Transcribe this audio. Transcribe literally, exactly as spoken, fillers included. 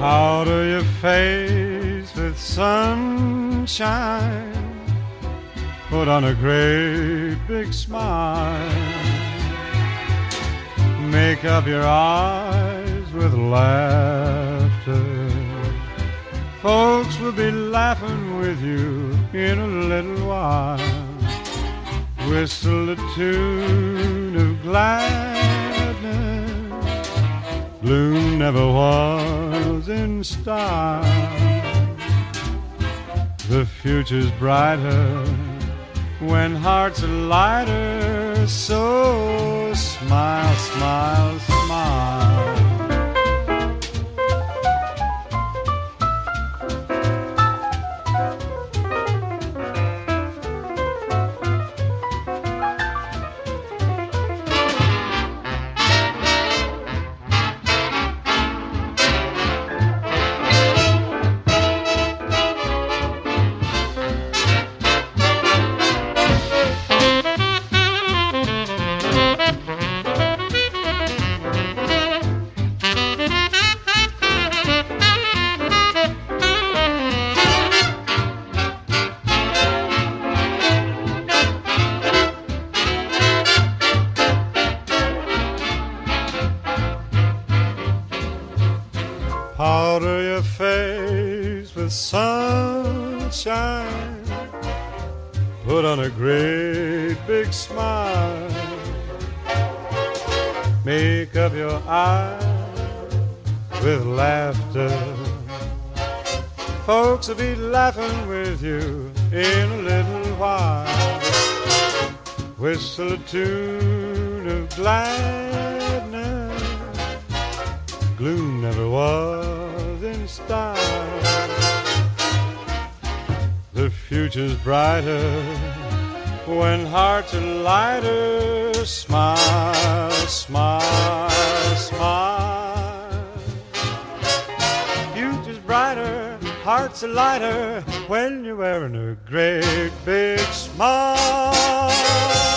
Powder your face with sunshine, put on a great big smile, make up your eyes with laughter. Folks will be laughing with you in a little while. Whistle a tune of gladness, gloom never was in style. The future's brighter when hearts are lighter, so smile, smile, smile. Powder your face with sunshine, put on a great big smile, make up your eyes with laughter. Folks will be laughing with you in a little while. Whistle a tune of gladness, gloom never was in style. The future's brighter when hearts are lighter. Smile, smile, smile. Future's brighter, hearts are lighter when you're wearing a great big smile.